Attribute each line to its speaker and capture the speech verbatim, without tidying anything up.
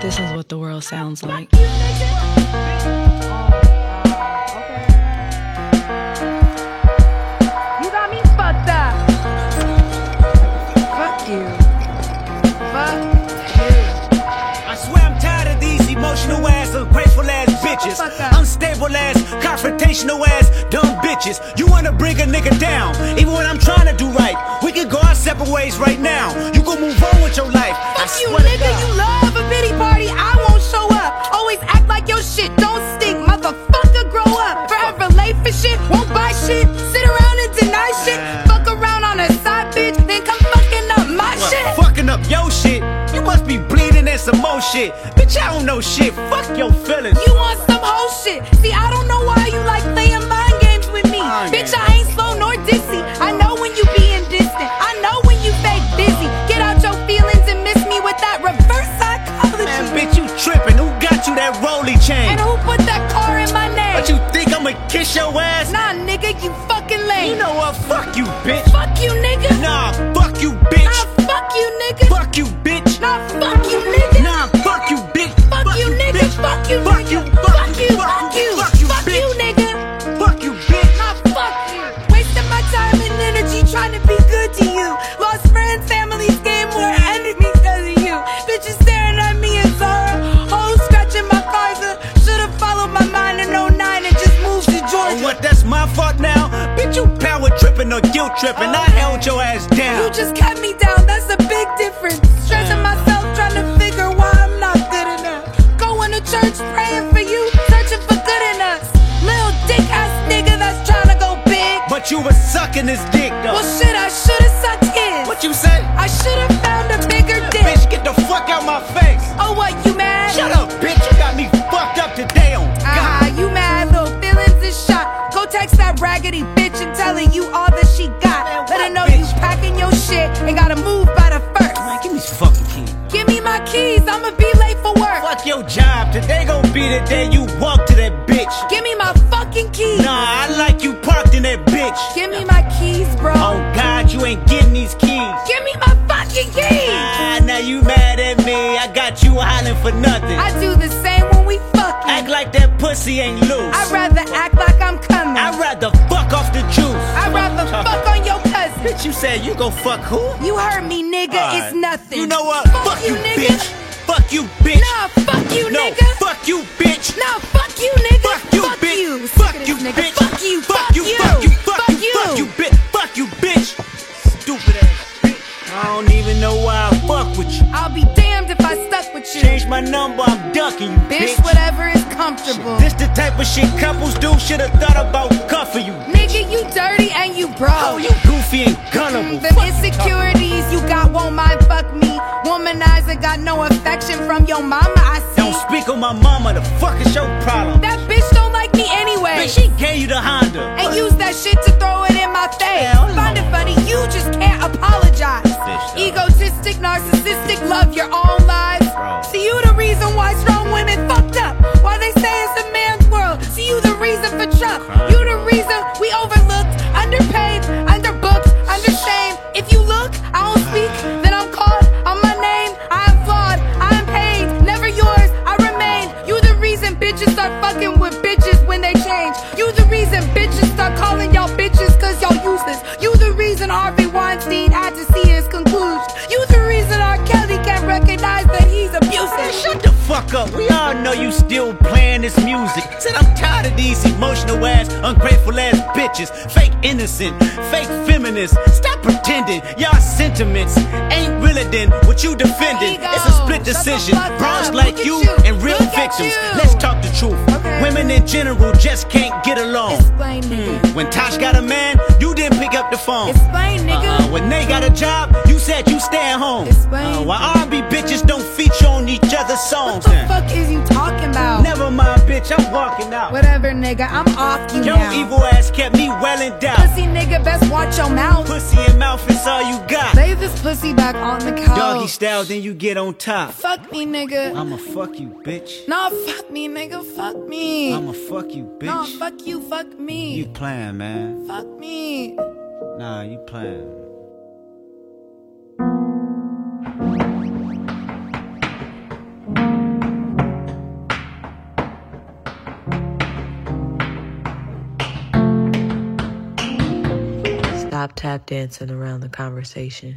Speaker 1: This is what the world sounds like.
Speaker 2: Emotional ass, ungrateful ass bitches, unstable ass, confrontational ass, dumb bitches. You wanna bring a nigga down, even when I'm trying to do right. We can go our separate ways right now. You gon' move on with your life.
Speaker 3: Fuck you, nigga. You love a pity party. I won't show up. Always act like your shit don't stink. Motherfucker, grow up. Forever late for shit, won't buy shit. Sit around and deny shit. Fuck around on a side bitch, then come fucking up my
Speaker 2: what,
Speaker 3: shit.
Speaker 2: Fucking up your shit. You must be bleeding and some more shit. Bitch, I don't know shit. Fuck your feelings.
Speaker 3: You want some whole shit. See, I don't know why you like playing mind games with me. Mind Bitch, game. I ain't slow nor dizzy. I know when you being distant. I know when you fake busy. Get out your feelings and miss me with that reverse psychology.
Speaker 2: Man, bitch, you tripping. Who got you that rolly chain?
Speaker 3: And who put that car in my name?
Speaker 2: But you think I'ma kiss your ass?
Speaker 3: Nah, nigga, you fucking lame.
Speaker 2: You know what? Fuck you, bitch.
Speaker 3: Fuck you, nigga.
Speaker 2: Nah, fuck you, bitch.
Speaker 3: Nah, fuck you, nigga.
Speaker 2: Fuck you, bitch.
Speaker 3: Nah, fuck you, nigga.
Speaker 2: Nah, fuck you, bitch.
Speaker 3: Fuck you, nigga. Fuck you,
Speaker 2: fuck you,
Speaker 3: fuck you, fuck you,
Speaker 2: fuck you,
Speaker 3: fuck you, nigga.
Speaker 2: Fuck you, bitch.
Speaker 3: Nah, fuck you. Wasting my time and energy trying to be good to you. Lost friends, families, game more enemies cause of you. Bitches staring at me in sorrow. Hoes scratching my cards. Should've followed my mind in oh nine and just moved to Georgia.
Speaker 2: Oh, what? That's my fault now? Bitch, you power tripping or guilt tripping. Oh, I held your ass down.
Speaker 3: You just kept me down. That's a big difference. Stressing myself trying to figure why I'm not good enough. Going to church praying for you, searching for good in us. Little dick ass nigga that's trying to go big.
Speaker 2: But you was sucking this dick though.
Speaker 3: Well shit, I should've sucked his.
Speaker 2: What you say?
Speaker 3: I should've found a bigger dick.
Speaker 2: Bitch, get the fuck out my face.
Speaker 3: Oh what, you mad?
Speaker 2: Shut up, bitch. You got me fucked up today on God.
Speaker 3: Ah, you mad? Little feelings is shot. Go text that raggedy bitch and tell her you all that she got.
Speaker 2: Man,
Speaker 3: Let her know
Speaker 2: bitch?
Speaker 3: you packing your shit and gotta move by the first.
Speaker 2: Man, give me these fucking keys.
Speaker 3: Give me my keys, I'ma be late for work.
Speaker 2: Fuck your job. Today gon' be the day you walk to that bitch.
Speaker 3: Give me my fucking keys.
Speaker 2: Nah, I like you parked in that bitch.
Speaker 3: Give me my keys, bro.
Speaker 2: Oh God, you ain't getting these keys.
Speaker 3: Give me my fucking keys.
Speaker 2: Ah, now you mad at me. I got you hollering for nothing.
Speaker 3: I do the same when we fucking.
Speaker 2: Act like that pussy ain't loose.
Speaker 3: I'd rather act like I'm coming.
Speaker 2: I'd rather fuck off the juice.
Speaker 3: I'd rather fuck on your cousin.
Speaker 2: Bitch, you said you gon' fuck who?
Speaker 3: You heard me, nigga.
Speaker 2: Right.
Speaker 3: It's nothing.
Speaker 2: You know what?
Speaker 3: Fuck,
Speaker 2: Fuck
Speaker 3: you,
Speaker 2: you,
Speaker 3: nigga.
Speaker 2: bitch. Fuck you, bitch.
Speaker 3: Nah, fuck you,
Speaker 2: no,
Speaker 3: nigga.
Speaker 2: fuck you, bitch.
Speaker 3: Nah, fuck you, nigga.
Speaker 2: Fuck you,
Speaker 3: fuck
Speaker 2: bitch.
Speaker 3: you.
Speaker 2: Fuck
Speaker 3: Sick
Speaker 2: you,
Speaker 3: of this nigga.
Speaker 2: bitch.
Speaker 3: Fuck you.
Speaker 2: Fuck you. Fuck you. Fuck you. Fuck you, bitch. Fuck you, bitch. Stupid ass bitch. I don't even know why I fuck with you.
Speaker 3: I'll be damned if I stuck with you.
Speaker 2: Change my number, I'm ducking you, bitch.
Speaker 3: Bitch, whatever is comfortable.
Speaker 2: This the type of shit couples do. Should've thought about cuffing you.
Speaker 3: Nigga, you dirty and you broke.
Speaker 2: Oh, you goofy and gullible.
Speaker 3: Mm, them insecurities you got won't mind fuck me. Womanizer got no affection from your mama, I see.
Speaker 2: Don't speak on my mama, the fuck is your problem?
Speaker 3: That bitch don't like me anyway.
Speaker 2: Bitch, she gave you the Honda.
Speaker 3: And use that shit to throw it in my face.
Speaker 2: Hell no.
Speaker 3: Find it funny, you just can't apologize.
Speaker 2: Bitch,
Speaker 3: Egotistic, narcissistic, love your own lives.
Speaker 2: Bro.
Speaker 3: See, you the reason why strong women fucked up. Why they say it's a man's world. See, you the reason for Trump. You the reason we overlooked, underpaid, underbooked, understained. If you look, I don't speak, then I'm called on my name. I am flawed, I am paid, never yours, I remain. You the reason bitches start fucking with bitches when they change. You the reason bitches start calling y'all bitches cause y'all useless. You the reason Harvey Weinstein had to see his conclusion. You the reason R. Kelly can't recognize that he's abusive.
Speaker 2: Man, shut the fuck up. We all know you still playing this music. Said I'm tired of these emotional ass, ungrateful ass bitches. Fake innocent, fake feminists. Stop pretending. Y'all sentiments ain't realer than what you defending.
Speaker 3: Ego.
Speaker 2: It's a split
Speaker 3: Shut the
Speaker 2: decision.
Speaker 3: fuck
Speaker 2: Bronze
Speaker 3: up.
Speaker 2: like
Speaker 3: Look
Speaker 2: you,
Speaker 3: at you.
Speaker 2: and real
Speaker 3: Look at
Speaker 2: victims.
Speaker 3: you.
Speaker 2: Let's talk the truth.
Speaker 3: Okay.
Speaker 2: Women in general just can't get along.
Speaker 3: Explain, nigga.
Speaker 2: When Tosh got a man, you didn't pick up the phone.
Speaker 3: Explain, nigga.
Speaker 2: Uh, when they got a job, you said you stay at home.
Speaker 3: Explain.
Speaker 2: Uh, why R and B bitches don't feature on each other's songs?
Speaker 3: What the
Speaker 2: then?
Speaker 3: fuck is you talking about?
Speaker 2: Never mind, bitch, I'm walking out.
Speaker 3: Whatever, nigga, I'm off you
Speaker 2: Your
Speaker 3: now.
Speaker 2: evil ass kept me well in doubt.
Speaker 3: Pussy nigga, best watch your mouth.
Speaker 2: Pussy and mouth is all you got.
Speaker 3: Lay this pussy back on the couch.
Speaker 2: Doggy style, then you get on top.
Speaker 3: Fuck me, nigga.
Speaker 2: I'ma fuck you, bitch.
Speaker 3: Nah, fuck me, nigga. Fuck me.
Speaker 2: I'ma fuck you, bitch.
Speaker 3: Nah, fuck you. Fuck me.
Speaker 2: You playing, man.
Speaker 3: Fuck me.
Speaker 2: Nah, you playing.
Speaker 4: stop tap dancing around the conversation.